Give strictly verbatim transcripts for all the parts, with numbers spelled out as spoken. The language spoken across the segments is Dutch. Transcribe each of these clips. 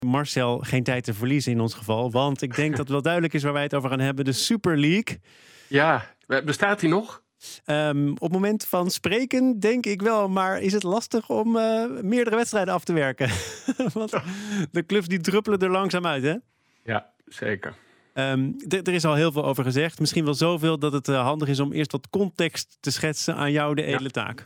Marcel, geen tijd te verliezen in ons geval. Want ik denk dat het wel duidelijk is waar wij het over gaan hebben. De Super League. Ja, bestaat die nog? Um, op het moment van spreken denk ik wel. Maar is het lastig om uh, meerdere wedstrijden af te werken? Want de clubs die druppelen er langzaam uit, hè? Ja, zeker. Um, d- er is al heel veel over gezegd. Misschien wel zoveel dat het uh, handig is om eerst wat context te schetsen aan jou, de edele ja. taak.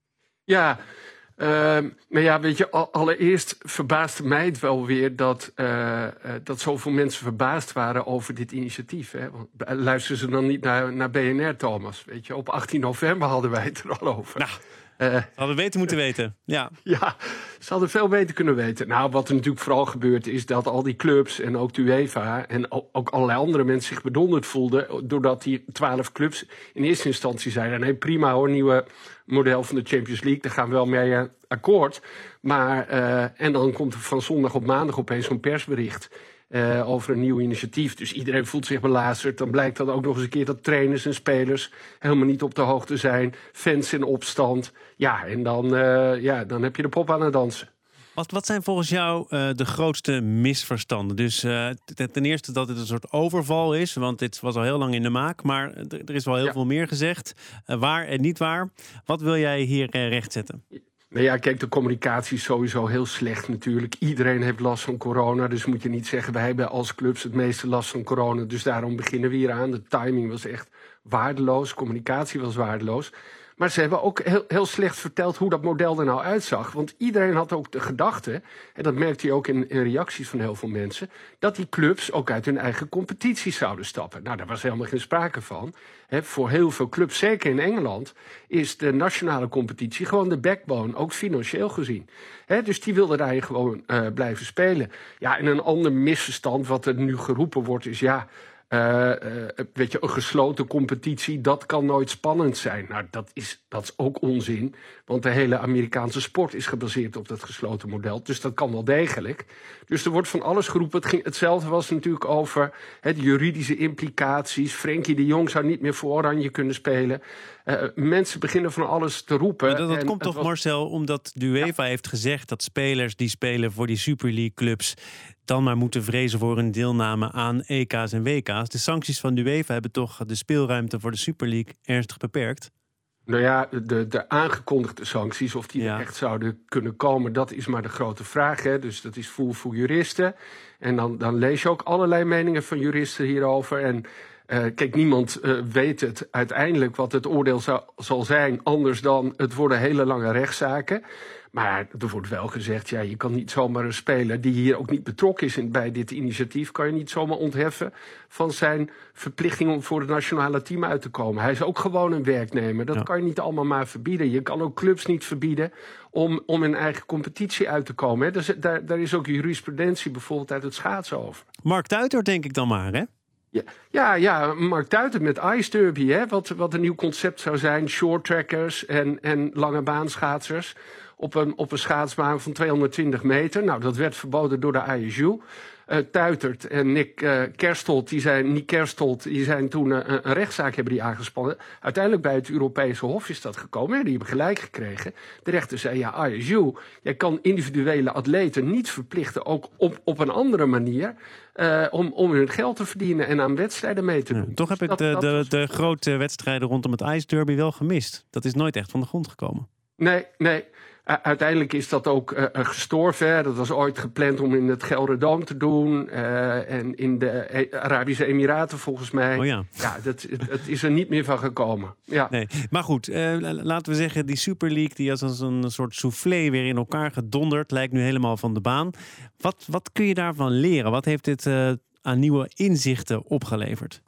Ja, uh, nou ja, weet je, allereerst verbaasde mij het wel weer dat, uh, uh, dat zoveel mensen verbaasd waren over dit initiatief. Hè? Want luisteren ze dan niet naar, naar B N R, Thomas? Weet je, op achttien november hadden wij het er al over. Nou, uh, hadden we weten moeten weten. Ja. Ja, ze hadden veel beter kunnen weten. Nou, wat er natuurlijk vooral gebeurt is dat al die clubs en ook de UEFA en ook allerlei andere mensen zich bedonderd voelden doordat die twaalf clubs in eerste instantie zeiden: nee, prima hoor, nieuwe model van de Champions League, daar gaan we wel mee uh, akkoord. Maar, uh, en dan komt er van zondag op maandag opeens zo'n persbericht uh, over een nieuw initiatief. Dus iedereen voelt zich belazerd. Dan blijkt dan ook nog eens een keer dat trainers en spelers helemaal niet op de hoogte zijn. Fans in opstand. Ja, en dan, uh, ja, dan heb je de pop aan het dansen. Wat, wat zijn volgens jou uh, de grootste misverstanden? Dus uh, ten eerste dat het een soort overval is, want dit was al heel lang in de maak. Maar er is wel heel ja. veel meer gezegd. Uh, waar en niet waar. Wat wil jij hier uh, rechtzetten? Nou ja, kijk, de communicatie is sowieso heel slecht natuurlijk. Iedereen heeft last van corona, dus moet je niet zeggen: wij hebben als clubs het meeste last van corona, dus daarom beginnen we hier aan. De timing was echt waardeloos, communicatie was waardeloos. Maar ze hebben ook heel, heel slecht verteld hoe dat model er nou uitzag. Want iedereen had ook de gedachte, en dat merkte je ook in, in reacties van heel veel mensen, dat die clubs ook uit hun eigen competitie zouden stappen. Nou, daar was helemaal geen sprake van. He, voor heel veel clubs, zeker in Engeland, is de nationale competitie gewoon de backbone, ook financieel gezien. He, dus die wilden daar gewoon uh, blijven spelen. Ja, en een ander misverstand wat er nu geroepen wordt is: ja, Uh, uh, weet je, een gesloten competitie, dat kan nooit spannend zijn. Nou, dat is, dat is ook onzin, want de hele Amerikaanse sport is gebaseerd op dat gesloten model, dus dat kan wel degelijk. Dus er wordt van alles geroepen. Het ging, hetzelfde was natuurlijk over he, de juridische implicaties. Frenkie de Jong zou niet meer voor Oranje kunnen spelen. Uh, mensen beginnen van alles te roepen. Maar dat, dat en komt toch, was... Marcel, omdat de UEFA ja. heeft gezegd dat spelers die spelen voor die Super League clubs dan maar moeten vrezen voor hun deelname aan E K's en W K's. De sancties van de UEFA hebben toch de speelruimte voor de Super League ernstig beperkt? Nou ja, de, de aangekondigde sancties, of die ja. er echt zouden kunnen komen, dat is maar de grote vraag. Hè? Dus dat is voer voor juristen. En dan, dan lees je ook allerlei meningen van juristen hierover. En uh, kijk, niemand uh, weet het uiteindelijk wat het oordeel zou, zal zijn, anders dan het worden hele lange rechtszaken. Maar er wordt wel gezegd, ja, je kan niet zomaar een speler die hier ook niet betrokken is in, bij dit initiatief, kan je niet zomaar ontheffen van zijn verplichting om voor het nationale team uit te komen. Hij is ook gewoon een werknemer. Dat ja. kan je niet allemaal maar verbieden. Je kan ook clubs niet verbieden om, om in eigen competitie uit te komen. Hè. Dus, daar, daar is ook jurisprudentie bijvoorbeeld uit het schaatsen over. Mark Tuiter denk ik dan maar, hè? Ja, ja, ja, Mark Tuiter met Ice Derby, hè, wat, wat een nieuw concept zou zijn. Short trackers en, en lange baanschaatsers op een, op een schaatsbaan van tweehonderdtwintig meter. Nou, dat werd verboden door de I S U. Uh, Tuitert en Nick uh, Kerstelt, die zijn, Nick Kerstelt, die zijn toen uh, een rechtszaak hebben die aangespannen. Uiteindelijk bij het Europese Hof is dat gekomen. Die hebben gelijk gekregen. De rechter zei, ja, I S U, jij kan individuele atleten niet verplichten, ook op, op een andere manier, uh, om, om hun geld te verdienen en aan wedstrijden mee te doen. Ja, toch heb dus ik dat, de, dat de, de grote wedstrijden rondom het Ice Derby wel gemist. Dat is nooit echt van de grond gekomen. Nee, nee. Uh, uiteindelijk is dat ook uh, gestorven. Dat was ooit gepland om in het Gelderdoom te doen. Uh, en in de Arabische Emiraten volgens mij. Oh ja. Ja, dat, het is er niet meer van gekomen. Ja. Nee. Maar goed, uh, laten we zeggen, die Super League die als een soort soufflé weer in elkaar gedonderd, lijkt nu helemaal van de baan. Wat, wat kun je daarvan leren? Wat heeft dit uh, aan nieuwe inzichten opgeleverd?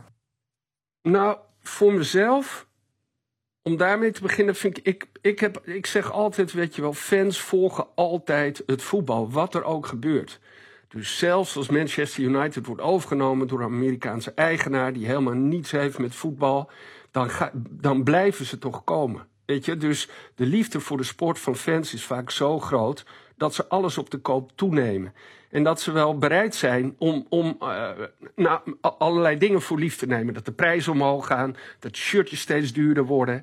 Nou, voor mezelf, om daarmee te beginnen, vind ik, ik, ik, heb, ik zeg altijd, weet je wel, fans volgen altijd het voetbal, wat er ook gebeurt. Dus zelfs als Manchester United wordt overgenomen door een Amerikaanse eigenaar die helemaal niets heeft met voetbal, dan, ga, dan blijven ze toch komen. Weet je? Dus de liefde voor de sport van fans is vaak zo groot dat ze alles op de koop toenemen. En dat ze wel bereid zijn om, om uh, nou, allerlei dingen voor lief te nemen. Dat de prijzen omhoog gaan, dat de shirtjes steeds duurder worden.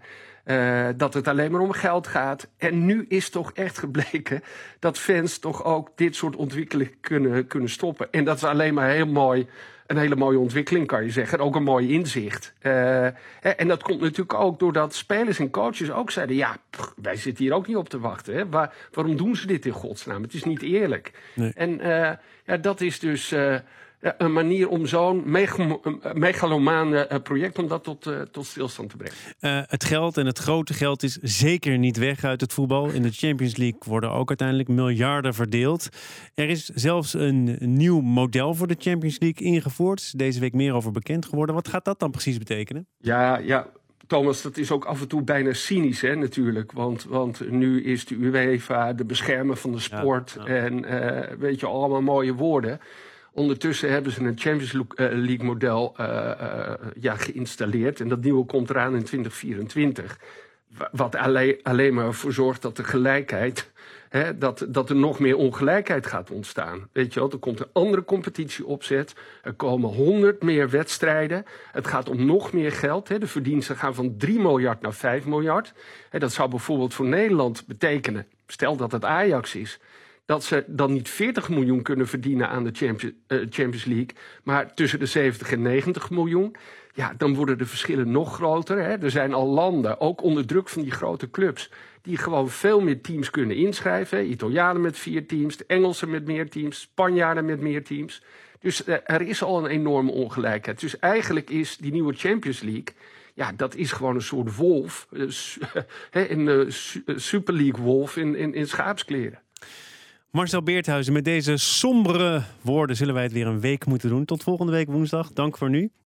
Uh, dat het alleen maar om geld gaat. En nu is toch echt gebleken dat fans toch ook dit soort ontwikkelingen kunnen, kunnen stoppen. En dat is alleen maar heel mooi, een hele mooie ontwikkeling, kan je zeggen. En ook een mooi inzicht. Uh, en dat komt natuurlijk ook doordat spelers en coaches ook zeiden... ja, pff, wij zitten hier ook niet op te wachten. Hè? Waar, waarom doen ze dit in godsnaam? Het is niet eerlijk. Nee. En uh, ja, dat is dus... Uh, een manier om zo'n megalomaan project om dat tot, uh, tot stilstand te brengen. Uh, het geld en het grote geld is zeker niet weg uit het voetbal. In de Champions League worden ook uiteindelijk miljarden verdeeld. Er is zelfs een nieuw model voor de Champions League ingevoerd. Deze week meer over bekend geworden. Wat gaat dat dan precies betekenen? Ja, ja. Thomas, dat is ook af en toe bijna cynisch, hè, natuurlijk. Want, want nu is de UEFA de beschermer van de sport. Ja, ja. En uh, weet je, allemaal mooie woorden. Ondertussen hebben ze een Champions League model uh, uh, ja, geïnstalleerd. En dat nieuwe komt eraan in twintig vierentwintig. Wat alleen, alleen maar voor zorgt dat de gelijkheid... Hè, dat, dat er nog meer ongelijkheid gaat ontstaan. Weet je wel, er komt een andere competitieopzet. Er komen honderd meer wedstrijden. Het gaat om nog meer geld. Hè. De verdiensten gaan van drie miljard naar vijf miljard. Hè, dat zou bijvoorbeeld voor Nederland betekenen... stel dat het Ajax is... dat ze dan niet veertig miljoen kunnen verdienen aan de Champions, uh, Champions League... maar tussen de zeventig en negentig miljoen. Ja, dan worden de verschillen nog groter. Hè. Er zijn al landen, ook onder druk van die grote clubs... die gewoon veel meer teams kunnen inschrijven. Hè. Italianen met vier teams, de Engelsen met meer teams... Spanjaarden met meer teams. Dus uh, er is al een enorme ongelijkheid. Dus eigenlijk is die nieuwe Champions League... ja, dat is gewoon een soort wolf. Uh, een uh, Super League wolf in, in, in schaapskleren. Marcel Beerthuizen, met deze sombere woorden zullen wij het weer een week moeten doen. Tot volgende week woensdag. Dank voor nu.